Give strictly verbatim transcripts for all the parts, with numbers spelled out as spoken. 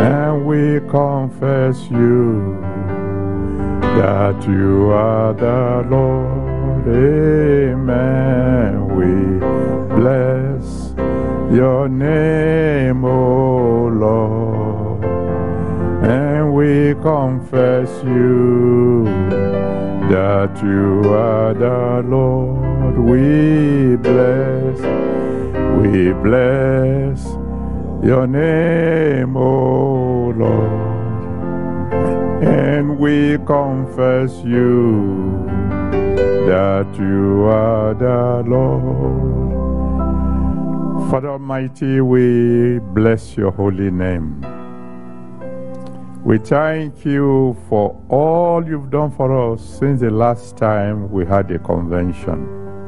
and we confess you that you are the Lord. Amen. We bless your name, O Lord, and we confess you that you are the Lord. We bless, we bless your name, O Lord, and we confess you that you are the Lord. Father Almighty, we bless your holy name. We thank you for all you've done for us since the last time we had a convention.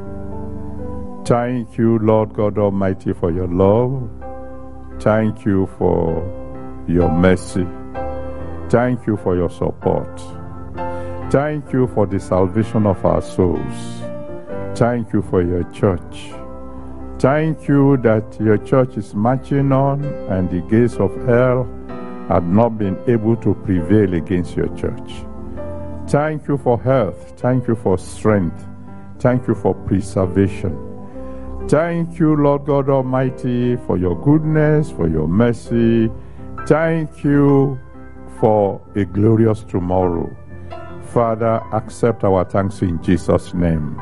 Thank you, Lord God Almighty, for your love. Thank you for your mercy. Thank you for your support. Thank you for the salvation of our souls. Thank you for your church. Thank you that your church is marching on and the gates of hell have not been able to prevail against your church. Thank you for health. Thank you for strength. Thank you for preservation. Thank you, Lord God Almighty, for your goodness, for your mercy. Thank you for a glorious tomorrow. Father, accept our thanks in Jesus' name.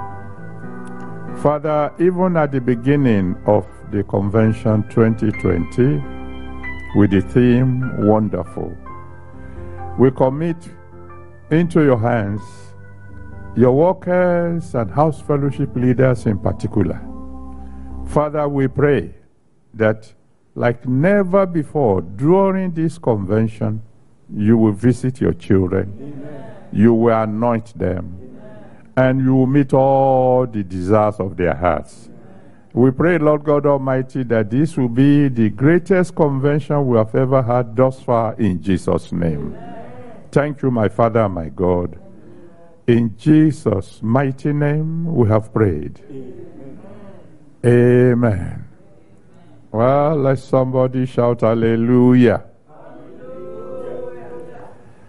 Father, even at the beginning of the convention twenty twenty, with the theme, Wonderful, we commit into your hands your workers and house fellowship leaders in particular. Father, we pray that like never before during this convention, you will visit your children. Amen. You will anoint them. Amen. And you will meet all the desires of their hearts. Amen. We pray, Lord God Almighty, that this will be the greatest convention we have ever had thus far in Jesus' name. Amen. Thank you, my Father, my God. In Jesus' mighty name we have prayed. Amen. Amen. Well, let somebody shout hallelujah. Hallelujah.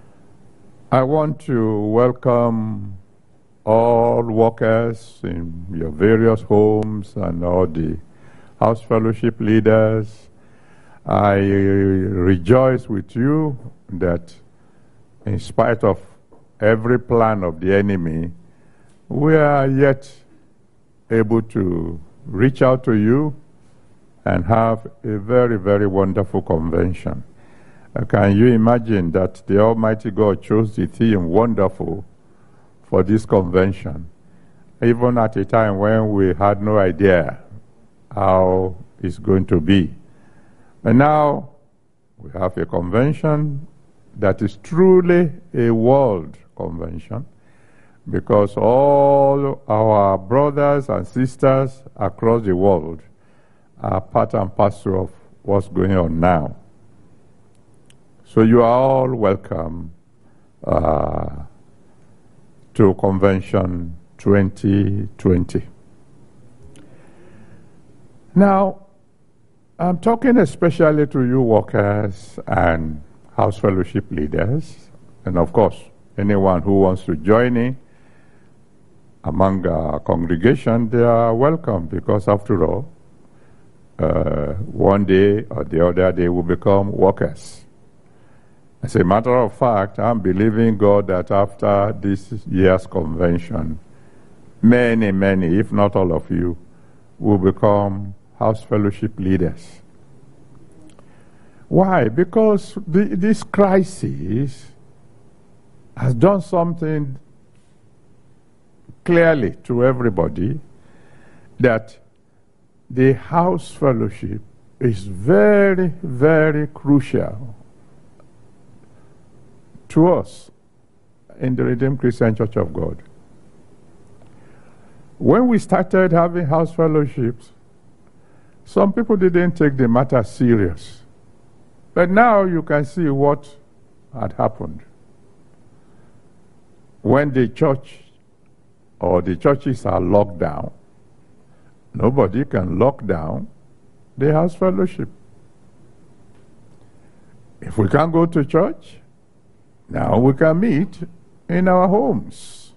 I want to welcome all workers in your various homes and all the house fellowship leaders. I rejoice with you that in spite of every plan of the enemy, we are yet able to reach out to you and have a very, very wonderful convention. Uh, can you imagine that the Almighty God chose the theme Wonderful for this convention, even at a time when we had no idea how it's going to be. And now we have a convention that is truly a world convention, because all our brothers and sisters across the world are part and parcel of what's going on now. So you are all welcome uh, to Convention twenty twenty. Now, I'm talking especially to you workers and house fellowship leaders, and of course, anyone who wants to join in among our congregation, they are welcome, because after all, uh, one day or the other they will become workers. As a matter of fact, I'm believing God that after this year's convention, many, many, if not all of you, will become house fellowship leaders. Why? Because the, this crisis has done something clearly to everybody, that the house fellowship is very, very crucial to us in the Redeemed Christian Church of God. When we started having house fellowships, some people didn't take the matter serious. But now you can see what had happened. When the church or the churches are locked down, nobody can lock down the house fellowship. If we can't go to church, now we can meet in our homes.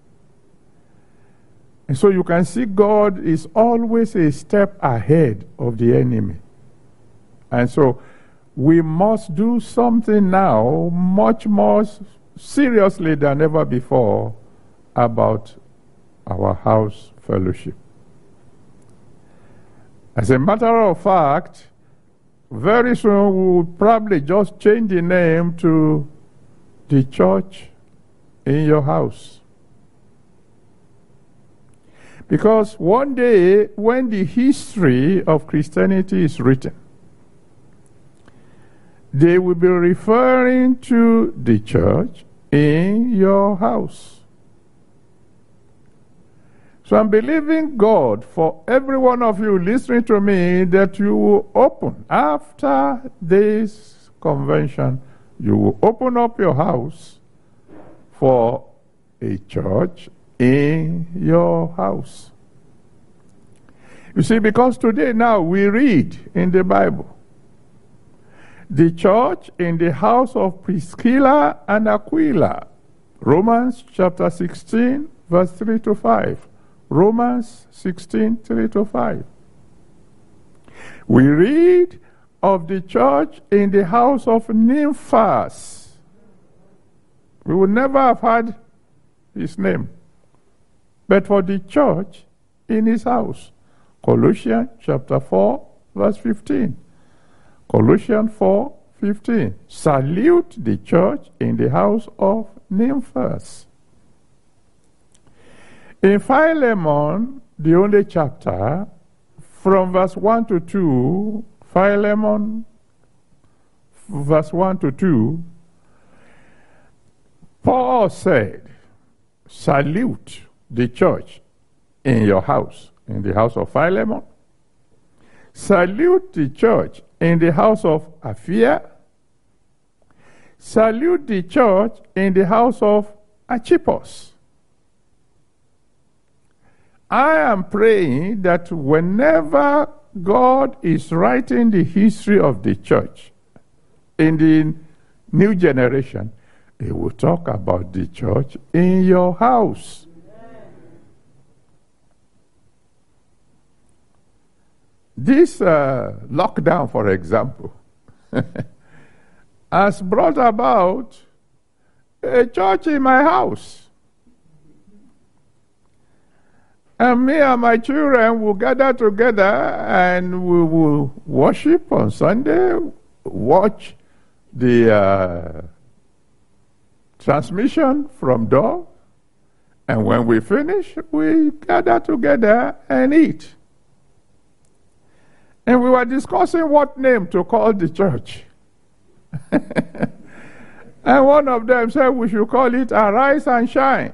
And so you can see God is always a step ahead of the enemy. And so we must do something now much more seriously than ever before about our house fellowship. As a matter of fact, very soon we will probably just change the name to the church in your house. Because one day, when the history of Christianity is written, they will be referring to the church in your house. So I'm believing God for every one of you listening to me that you will open, after this convention, you will open up your house for a church in your house. You see, because today now we read in the Bible, the church in the house of Priscilla and Aquila, Romans chapter sixteen, verse three to five. Romans sixteen, three to five. We read of the church in the house of Nymphas. We would never have heard his name, but for the church in his house. Colossians chapter four, verse fifteen. Colossians four, fifteen. Salute the church in the house of Nymphas. In Philemon, the only chapter, from verse one to two, Philemon, verse one to two, Paul said, salute the church in your house, in the house of Philemon. Salute the church in the house of Apphia. Salute the church in the house of Archippus. I am praying that whenever God is writing the history of the church in the new generation, He will talk about the church in your house. This uh, lockdown, for example, has brought about a church in my house. And me and my children will gather together and we will worship on Sunday, watch the uh, transmission from door, and when we finish, we gather together and eat. And we were discussing what name to call the church. And one of them said we should call it Arise and Shine.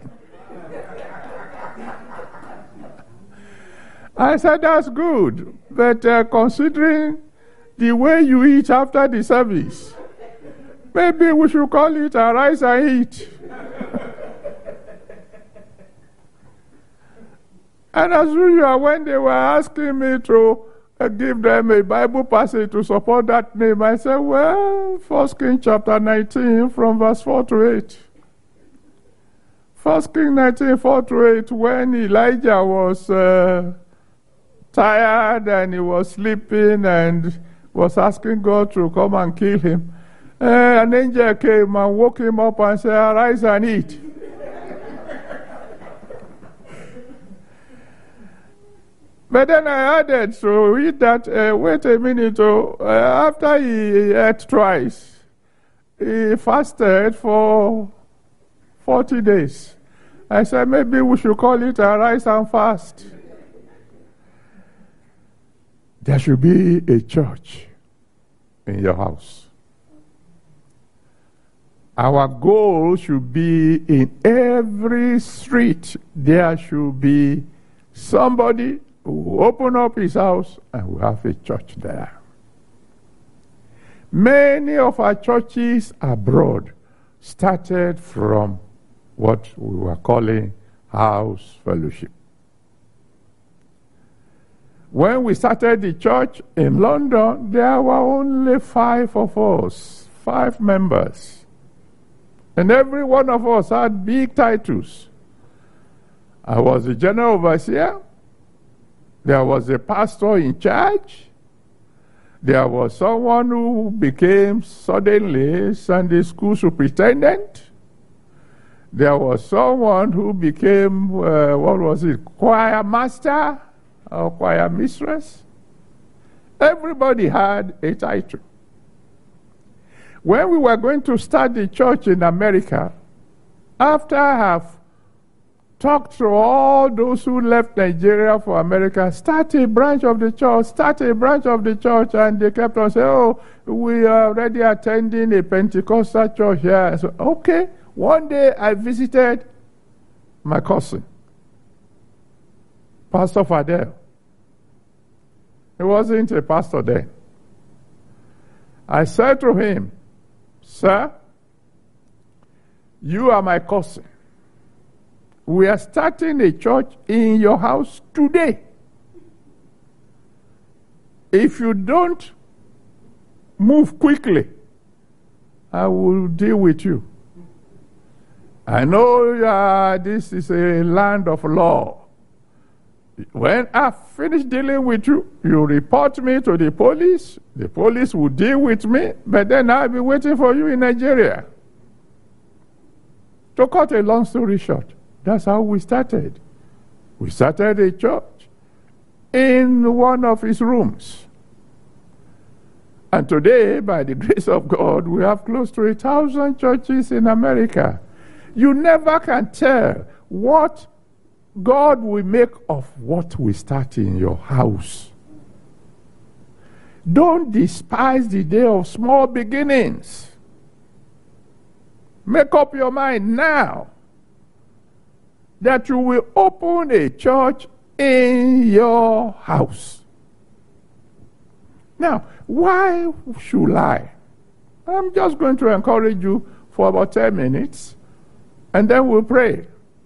I said, that's good, but uh, considering the way you eat after the service, maybe we should call it Arise and Eat. And as usual, when they were asking me to uh, give them a Bible passage to support that name, I said, well, First Kings chapter nineteen from verse four to eight. First Kings nineteen, four to eight, when Elijah was uh, tired and he was sleeping and was asking God to come and kill him, uh, an angel came and woke him up and said, arise and eat. But then I added, so eat that, uh, wait a minute, oh, uh, after he ate twice, he fasted for forty days. I said, maybe we should call it arise and fast. There should be a church in your house. Our goal should be in every street, there should be somebody who will open up his house and will have a church there. Many of our churches abroad started from what we were calling house fellowship. When we started the church in London, there were only five of us, five members. And every one of us had big titles. I was the general overseer. There was a pastor in charge. There was someone who became suddenly Sunday school superintendent. There was someone who became, uh, what was it, choir master or choir mistress. Everybody had a title. When we were going to start the church in America, after I have talked to all those who left Nigeria for America, start a branch of the church, start a branch of the church, and they kept on saying, oh, we are already attending a Pentecostal church here. So, okay. One day I visited my cousin, Pastor Fadel. He wasn't a pastor then. I said to him, sir, you are my cousin. We are starting a church in your house today. If you don't move quickly, I will deal with you. I know uh, this is a land of law. When I finish dealing with you, you report me to the police. The police will deal with me, but then I'll be waiting for you in Nigeria. To cut a long story short, that's how we started. We started a church in one of his rooms. And today, by the grace of God, we have close to a thousand churches in America. You never can tell what God will make of what we start in your house. Don't despise the day of small beginnings. Make up your mind now that you will open a church in your house. Now, why should I? I'm just going to encourage you for about ten minutes, and then we'll pray.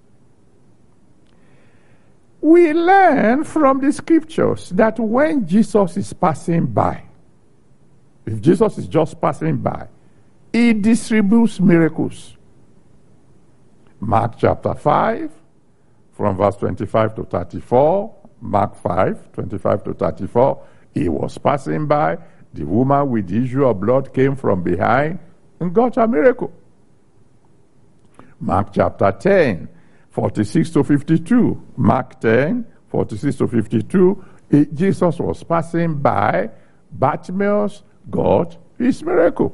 We learn from the scriptures that when Jesus is passing by, if Jesus is just passing by, he distributes miracles. Mark chapter five, from verse twenty-five to thirty-four, Mark five, twenty-five to thirty-four, he was passing by, the woman with the issue of blood came from behind and got a miracle. Mark chapter ten, forty-six to fifty-two. Mark ten, forty-six to fifty-two. It, Jesus was passing by. Bartimaeus got his miracle.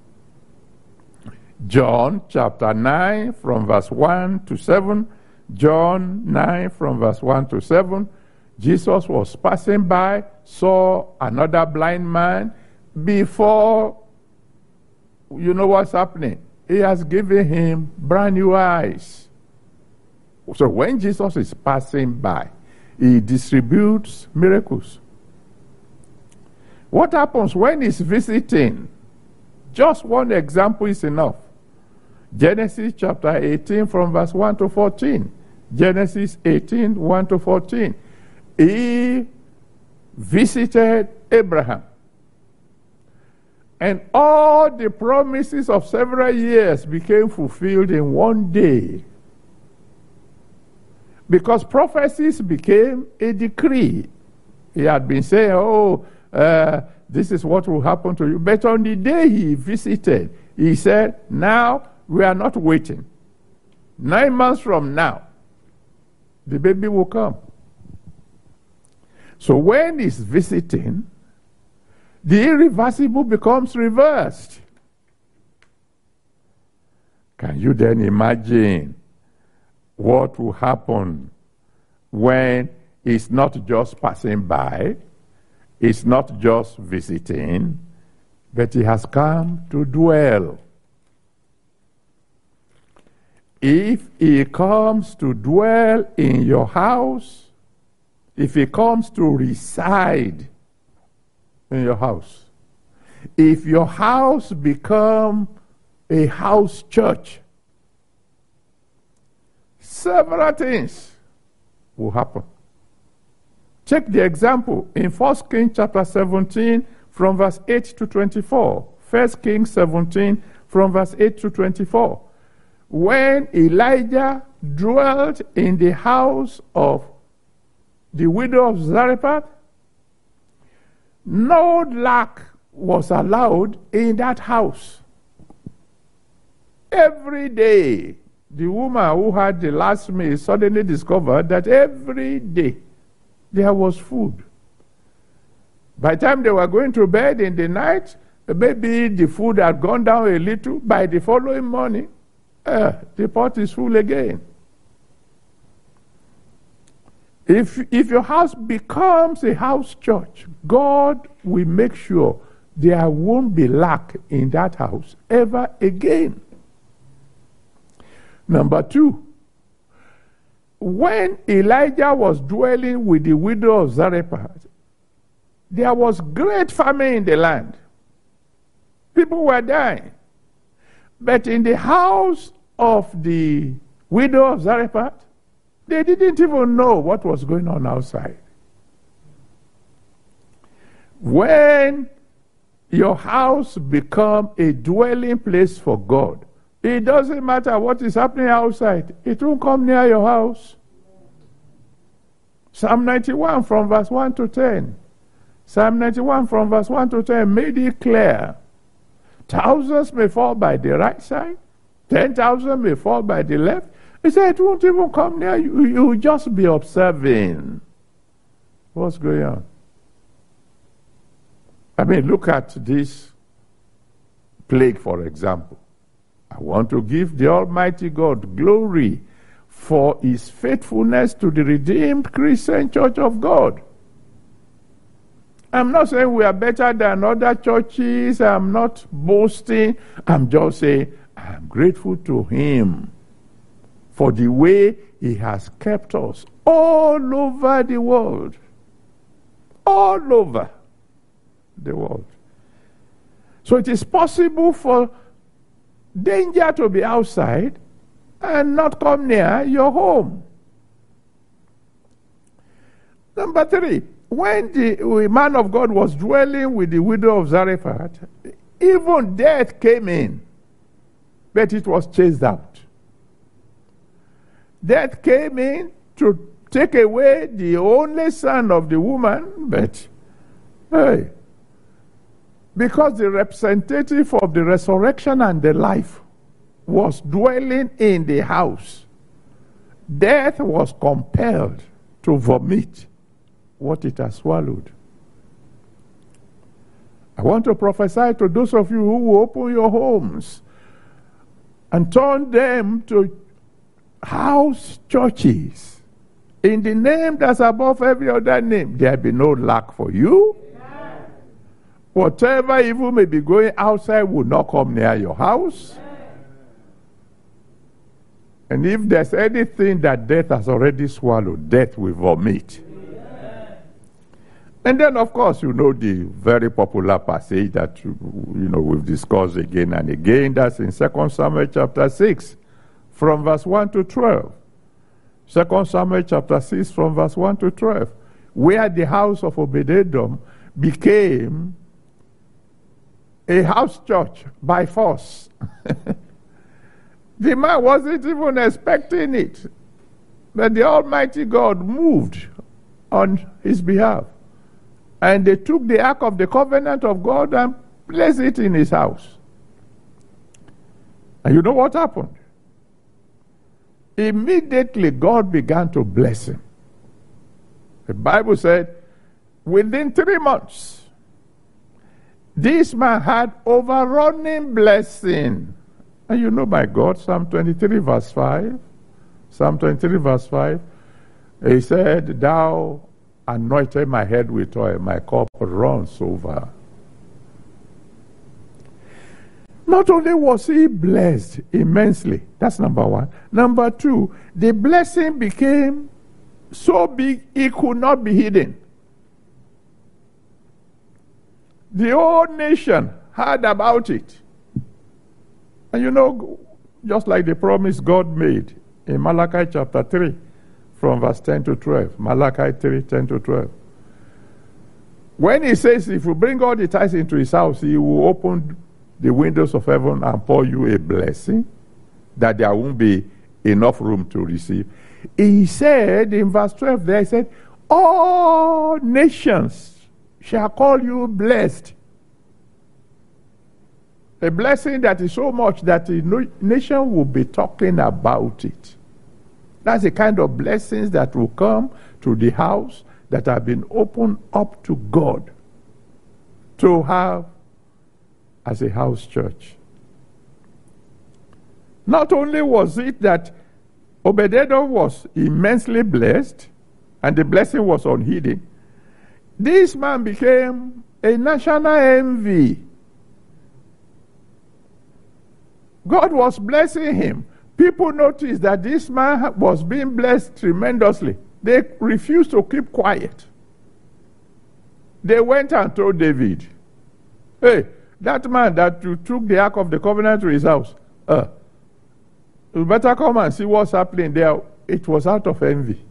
John chapter nine from verse one to seven. John nine from verse one to seven. Jesus was passing by, saw another blind man. Before you know what's happening, he has given him brand new eyes. So when Jesus is passing by, he distributes miracles. What happens when he's visiting? Just one example is enough. Genesis chapter eighteen from verse one to fourteen. Genesis eighteen, one to fourteen. He visited Abraham. And all the promises of several years became fulfilled in one day. Because prophecies became a decree. He had been saying, oh, uh, this is what will happen to you. But on the day he visited, he said, now we are not waiting. Nine months from now, the baby will come. So when he's visiting, the irreversible becomes reversed. Can you then imagine what will happen when it's not just passing by, it's not just visiting, but he has come to dwell? If he comes to dwell in your house, if he comes to reside in your house, if your house become a house church, several things will happen. Check the example in First Kings chapter seventeen from verse eight to twenty-four. First Kings seventeen from verse eight to twenty-four. When Elijah dwelt in the house of the widow of Zarephath, no lack was allowed in that house. Every day, the woman who had the last meal suddenly discovered that every day there was food. By the time they were going to bed in the night, maybe the food had gone down a little. By the following morning, uh, the pot is full again. If, if your house becomes a house church, God will make sure there won't be lack in that house ever again. Number two, when Elijah was dwelling with the widow of Zarephath, there was great famine in the land. People were dying. But in the house of the widow of Zarephath, they didn't even know what was going on outside. When your house becomes a dwelling place for God, it doesn't matter what is happening outside. It won't come near your house. Psalm ninety-one from verse one to ten. Psalm ninety-one from verse one to ten made it clear. Thousands may fall by the right side. Ten thousand may fall by the left. He said it won't even come near you. You will just be observing what's going on. I mean, look at this plague, for example. I want to give the Almighty God glory for his faithfulness to the redeemed Christian Church of God. I'm not saying we are better than other churches. I'm not boasting. I'm just saying I'm grateful to him for the way he has kept us all over the world. All over the world. So it is possible for danger to be outside and not come near your home. Number three, when the man of God was dwelling with the widow of Zarephath, even death came in, but it was chased out. Death came in to take away the only son of the woman, but hey, because the representative of the resurrection and the life was dwelling in the house, death was compelled to vomit what it has swallowed. I want to prophesy to those of you who will open your homes and turn them to house churches in the name that's above every other name. There be no lack for you. Whatever evil may be going outside will not come near your house. And if there's anything that death has already swallowed, death will vomit. And then, of course, you know the very popular passage that you know we've discussed again and again. That's in Second Samuel chapter six, from verse one to twelve. Second Samuel chapter six, from verse one to twelve, where the house of Obed-Edom became a house church by force. The man wasn't even expecting it, but the Almighty God moved on his behalf. And they took the Ark of the Covenant of God and placed it in his house. And you know what happened? Immediately God began to bless him. The Bible said, within three months, this man had overrunning blessing. And you know, my God, Psalm twenty-three verse five, Psalm twenty-three verse five, he said, thou anointed my head with oil, my cup runs over. Not only was he blessed immensely, that's number one. Number two, the blessing became so big it could not be hidden. The whole nation heard about it. And you know, just like the promise God made in Malachi chapter three, from verse ten to twelve. Malachi three, ten to twelve. When he says, if you bring all the tithes into his house, he will open the windows of heaven and pour you a blessing that there won't be enough room to receive? He said in verse twelve there, he said, all nations shall call you blessed. A blessing that is so much that the nation will be talking about it. That's the kind of blessings that will come to the house that have been opened up to God to have as a house church. Not only was it that Obed-Edom was immensely blessed, and the blessing was unhidden, this man became a national envy. God was blessing him. People noticed that this man was being blessed tremendously. They refused to keep quiet. They went and told David, hey, that man that you took the Ark of the Covenant to his house, uh, you better come and see what's happening there. It was out of envy.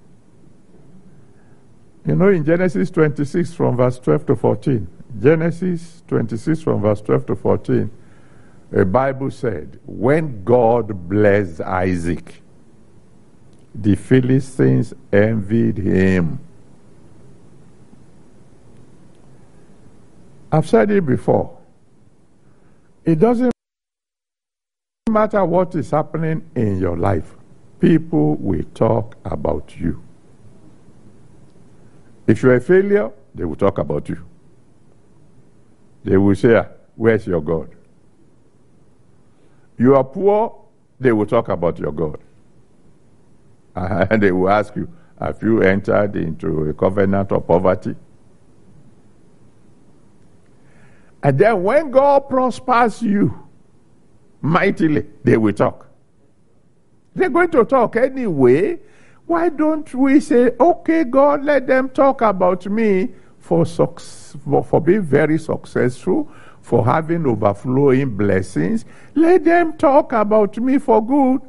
You know, in Genesis twenty-six from verse twelve to fourteen, Genesis twenty-six from verse twelve to fourteen, the Bible said, when God blessed Isaac, the Philistines envied him. I've said it before. It doesn't matter what is happening in your life. People will talk about you. If you're a failure, they will talk about you. They will say, where's your God? You are poor, they will talk about your God. And they will ask you, have you entered into a covenant of poverty? And then when God prospers you mightily, they will talk. They're going to talk anyway. Why don't we say, okay, God, let them talk about me for, for, for being very successful, for having overflowing blessings. Let them talk about me for good.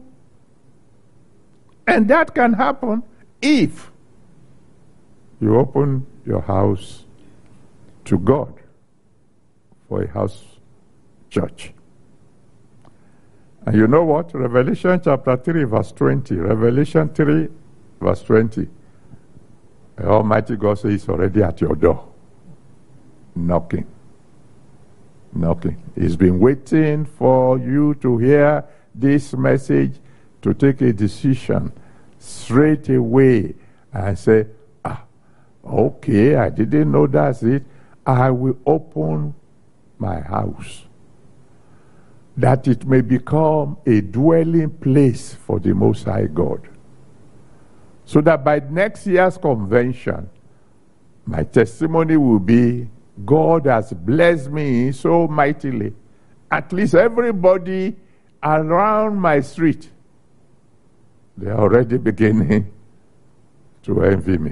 And that can happen if you open your house to God for a house church. And you know what? Revelation chapter three, verse twenty. Revelation three, verse twenty. The Almighty God says He's already at your door, knocking. Knocking. He's been waiting for you to hear this message, to take a decision straight away and say, ah, okay, I didn't know that's it. I will open my house, that it may become a dwelling place for the Most High God. So that by next year's convention, my testimony will be, God has blessed me so mightily. At least everybody around my street, they are already beginning to envy me.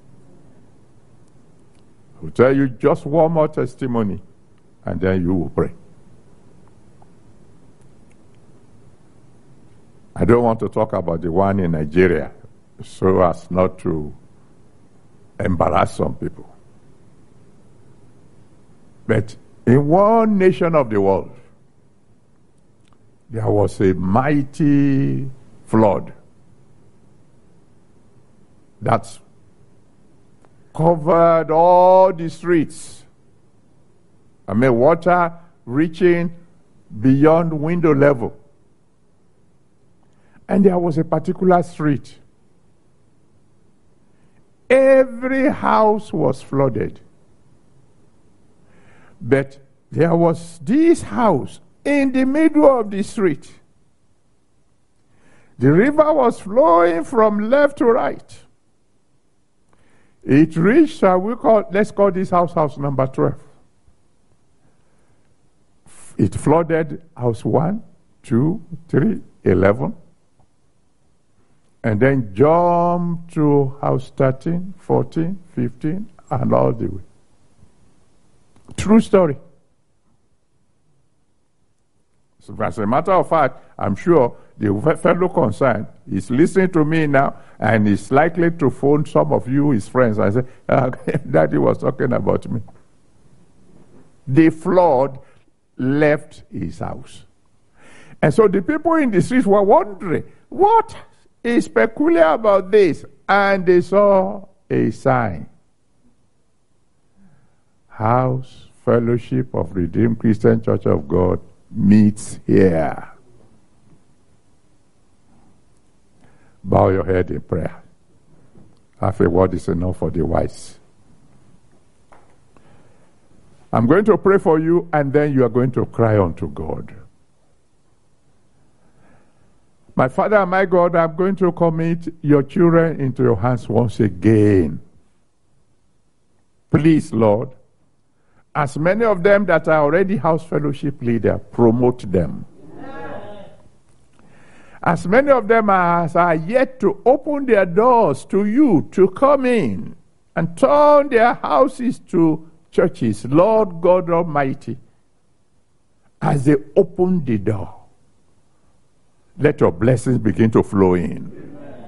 I'll tell you just one more testimony, and then you will pray. I don't want to talk about the one in Nigeria so as not to embarrass some people. But in one nation of the world, there was a mighty flood that covered all the streets. I mean, water reaching beyond window level. And there was a particular street. Every house was flooded. But there was this house in the middle of the street. The river was flowing from left to right. It reached, uh, we call, let's call this house house number twelve. It flooded house one, two, three, eleven. And then jumped to house thirteen, fourteen, fifteen, and all the way. True story. So as a matter of fact, I'm sure the fellow concerned is listening to me now and is likely to phone some of you, his friends, and say, ah, Daddy was talking about me. The flood left his house. And so the people in the streets were wondering, what is peculiar about this? And they saw a sign. House Fellowship of Redeemed Christian Church of God meets here. Bow your head in prayer. Half a word is enough for the wise. I'm going to pray for you, and then you are going to cry unto God. My Father and my God, I'm going to commit your children into your hands once again. Please, Lord, as many of them that are already house fellowship leader, promote them. As many of them as are yet to open their doors to you to come in and turn their houses to churches, Lord God Almighty, as they open the door, let your blessings begin to flow in. Amen.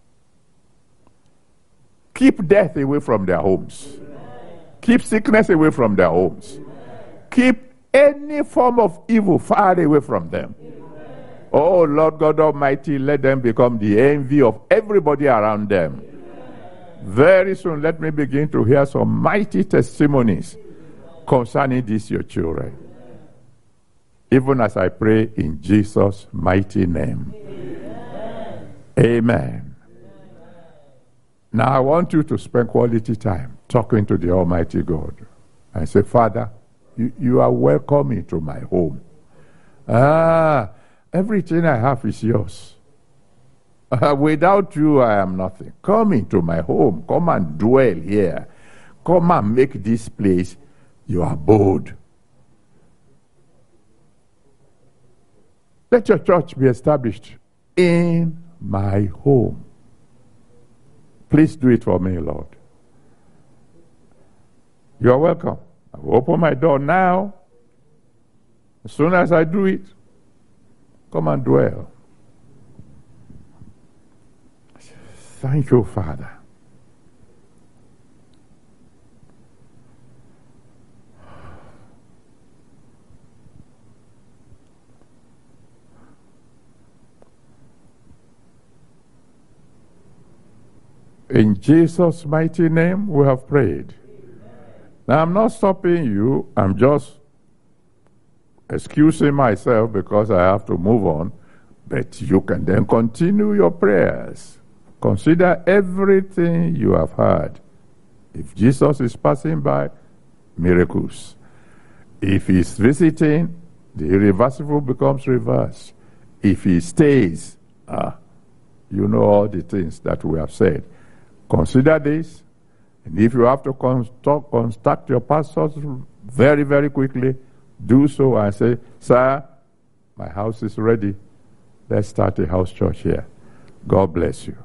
Keep death away from their homes. Amen. Keep sickness away from their homes. Amen. Keep any form of evil far away from them. Amen. Oh, Lord God Almighty, let them become the envy of everybody around them. Amen. Very soon, let me begin to hear some mighty testimonies concerning these, your children. Even as I pray in Jesus' mighty name. Amen. Amen. Now I want you to spend quality time talking to the Almighty God. And say, Father, you, you are welcome into my home. Ah, everything I have is yours. Uh, without you, I am nothing. Come into my home. Come and dwell here. Come and make this place your abode. Let your church be established in my home. Please do it for me, Lord. You are welcome. I will open my door now. As soon as I do it, come and dwell. Thank you, Father. In Jesus' mighty name, we have prayed. Amen. Now, I'm not stopping you. I'm just excusing myself because I have to move on. But you can then continue your prayers. Consider everything you have heard. If Jesus is passing by, miracles. If he's visiting, the irreversible becomes reversed. If he stays, ah, you know all the things that we have said. Consider this, and if you have to contact, contact your pastors very, very quickly, do so and say, sir, my house is ready. Let's start a house church here. God bless you.